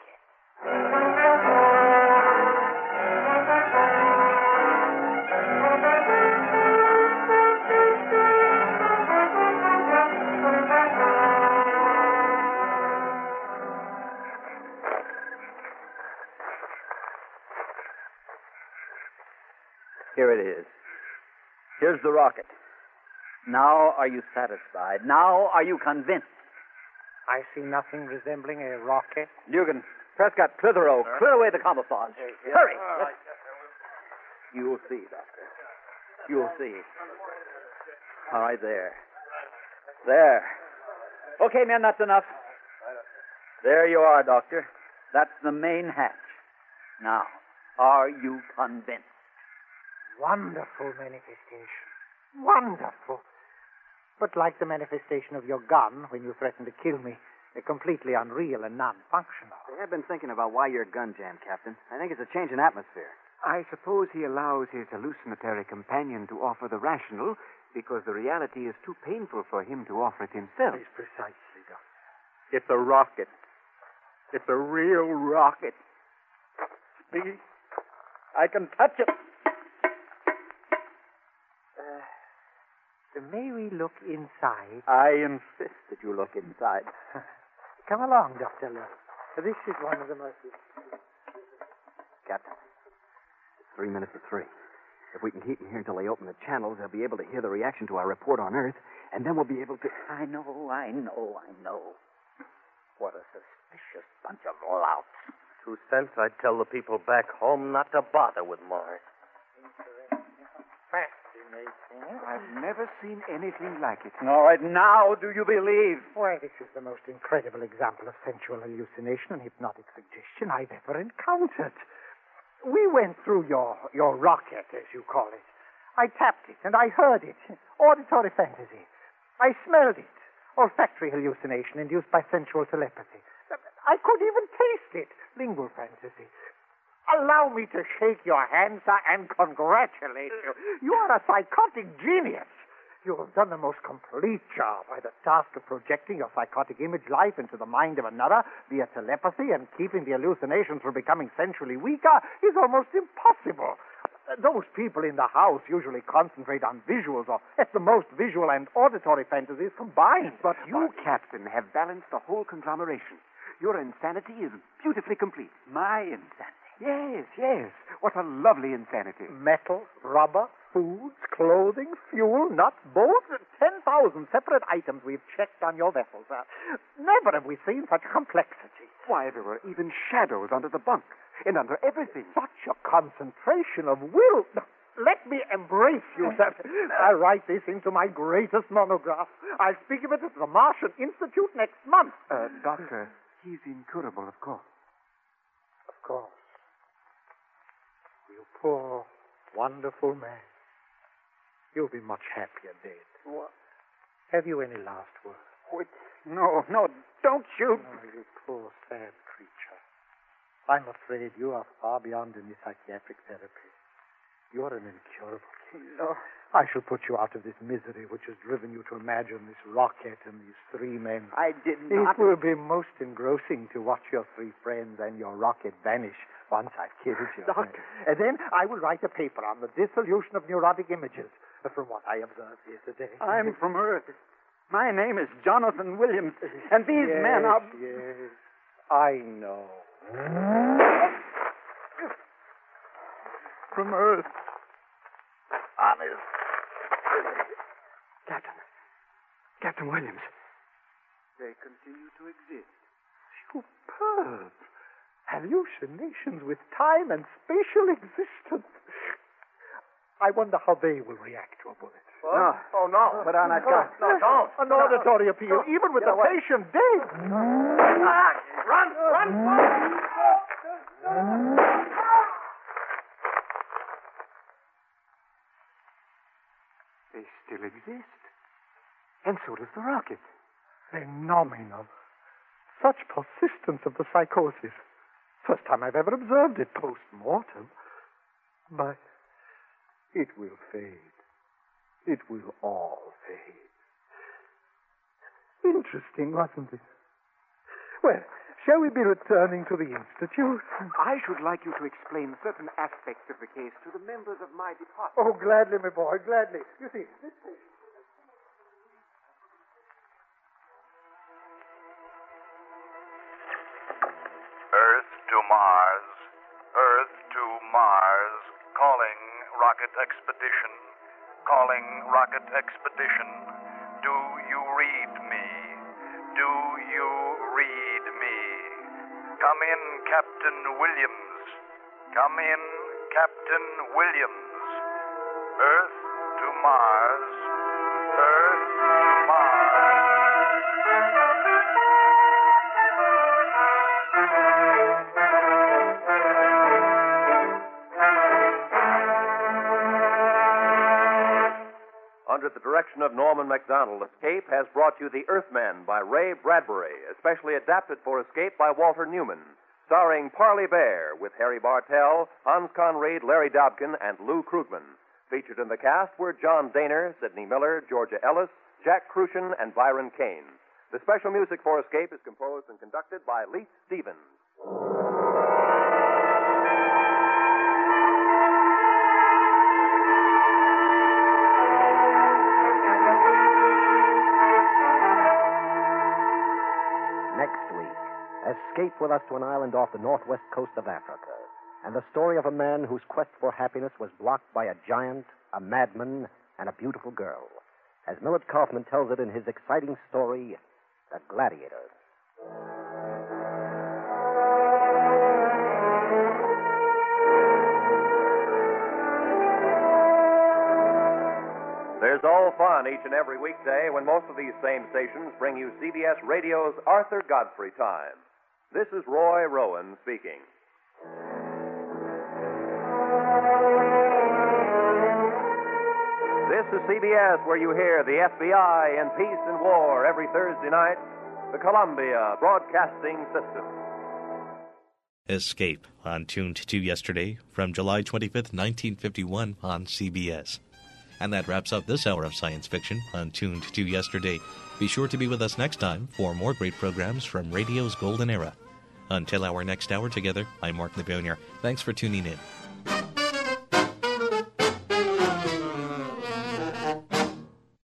S8: Here it is. Here's There's the rocket. Now are you satisfied? Now are you convinced?
S14: I see nothing resembling a rocket.
S8: Dugan, Prescott, Clitheroe, clear away the camouflage. Hurry. You'll see, Doctor. You'll see. All right, there. There. Okay, men, that's enough. There you are, Doctor. That's the main hatch. Now, are you convinced?
S14: Wonderful manifestation. Wonderful. But like the manifestation of your gun when you threatened to kill me, they're completely unreal and non-functional.
S9: I've been thinking about why your gun jammed, Captain. I think it's a change in atmosphere.
S16: I suppose he allows his hallucinatory companion to offer the rational because the reality is too painful for him to offer it himself.
S14: Yes, precisely, Doctor.
S8: It's a rocket. It's a real rocket. See? I can touch it.
S14: Uh, may we look inside?
S8: I insist that you look inside.
S14: Come along, Doctor Lowe. This is one of the most...
S9: Captain, it's three minutes to three. If we can keep them here until they open the channels, they'll be able to hear the reaction to our report on Earth, and then we'll be able to...
S8: I know, I know, I know. What a suspicious bunch of louts.
S10: Two cents, I'd tell the people back home not to bother with Mars.
S14: Fascinating.
S16: I've never seen anything like it.
S8: All right, now do you believe?
S14: Why, this is the most incredible example of sensual hallucination and hypnotic suggestion I've ever encountered. We went through your, your rocket, as you call it. I tapped it, and I heard it. Auditory fantasy. I smelled it. Olfactory hallucination induced by sensual telepathy. I could even taste it. Lingual fantasy. Allow me to shake your hand, sir, and congratulate you. You are a psychotic genius. You have done the most complete job by the task of projecting your psychotic image life into the mind of another via telepathy, and keeping the hallucinations from becoming sensually weaker is almost impossible. Those people in the house usually concentrate on visuals, or at the most visual and auditory fantasies combined.
S16: But you, Captain, have balanced the whole conglomeration. Your insanity is beautifully complete.
S8: My insanity?
S16: Yes, yes. What a lovely insanity.
S14: Metal, rubber, foods, clothing, fuel, nuts, bolts, ten thousand separate items we've checked on your vessel, sir. Never have we seen such complexity.
S16: Why, there were even shadows under the bunk and under everything.
S14: Such a concentration of will. Let me embrace you, sir. I'll write this into my greatest monograph. I'll speak of it at the Martian Institute next month.
S16: Uh, Doctor, he's incurable, of course.
S14: Of course. You poor, wonderful man. You'll be much happier dead.
S8: What?
S14: Have you any last word?
S8: What? No, no, don't shoot.
S14: Oh, you poor, sad creature. I'm afraid you are far beyond any psychiatric therapy. You're an incurable case.
S8: No.
S14: I shall put you out of this misery which has driven you to imagine this rocket and these three men.
S8: I did not.
S14: It will be most engrossing to watch your three friends and your rocket vanish once I've killed you.
S8: Doctor.
S14: And then I will write a paper on the dissolution of neurotic images from what I observed here today.
S8: I'm from Earth. My name is Jonathan Williams, and these
S14: yes,
S8: men are...
S14: Yes, I know.
S8: From Earth. Honest.
S16: Captain. Captain Williams.
S14: They continue to exist. Superb. Hallucinations with time and spatial existence. I wonder how they will react to a bullet.
S8: What? No. Oh, no. Put on that gun. No, don't.
S14: An auditory appeal, no. Even with Get the away. Patient dead.
S8: Ah, run, run, run.
S16: They still exist. And so does the rocket.
S14: Phenomenal. Such persistence of the psychosis. First time I've ever observed it post-mortem. But it will fade. It will all fade. Interesting, wasn't it? Well, shall we be returning to the Institute?
S16: I should like you to explain certain aspects of the case to the members of my department.
S14: Oh, gladly, my boy, gladly. You see, this patient...
S17: Earth to Mars. Earth to Mars. Calling rocket expedition. calling rocket expedition. Do you read me? Do you read me? Come in, Captain Williams. Come in, Captain Williams. Earth to Mars. Earth to Mars.
S7: Under the direction of Norman Macdonald, Escape has brought you The Earthmen by Ray Bradbury, especially adapted for Escape by Walter Newman, starring Parley Bear with Harry Bartell, Hans Conried, Larry Dobkin, and Lou Krugman. Featured in the cast were John Daner, Sidney Miller, Georgia Ellis, Jack Crucian, and Byron Kane. The special music for Escape is composed and conducted by Leith Stevens.
S6: Escape with us to an island off the northwest coast of Africa, and the story of a man whose quest for happiness was blocked by a giant, a madman, and a beautiful girl, as Millard Kaufman tells it in his exciting story, The Gladiator.
S7: There's all fun each and every weekday when most of these same stations bring you C B S Radio's Arthur Godfrey Time. This is Roy Rowan speaking. This is C B S, where you hear the F B I in Peace and War every Thursday night, the Columbia Broadcasting System.
S1: Escape on Tuned to Yesterday from July twenty-fifth, nineteen fifty-one on C B S. And that wraps up this hour of science fiction on Tuned to Yesterday. Be sure to be with us next time for more great programs from radio's golden era. Until our next hour together, I'm Mark Lebounier. Thanks for tuning in.